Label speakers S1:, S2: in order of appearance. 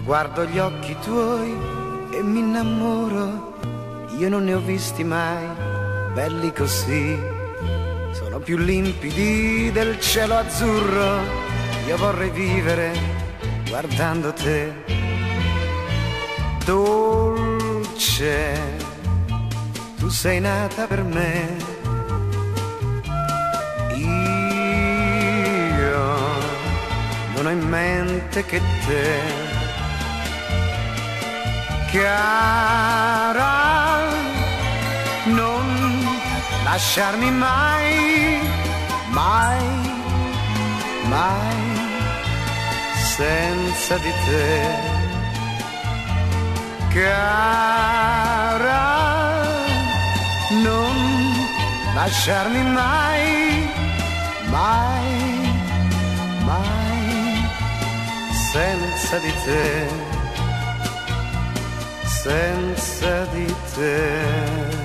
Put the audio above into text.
S1: guardo gli occhi tuoi e mi innamoro, io non ne ho visti mai belli così, sono più limpidi del cielo azzurro, io vorrei vivere guardando te. Dolce, tu sei nata per me, io non ho in mente che te. Cara, non lasciarmi mai, mai, mai senza di te. Cara, non lasciarmi mai, mai, mai senza di te. Senza di te.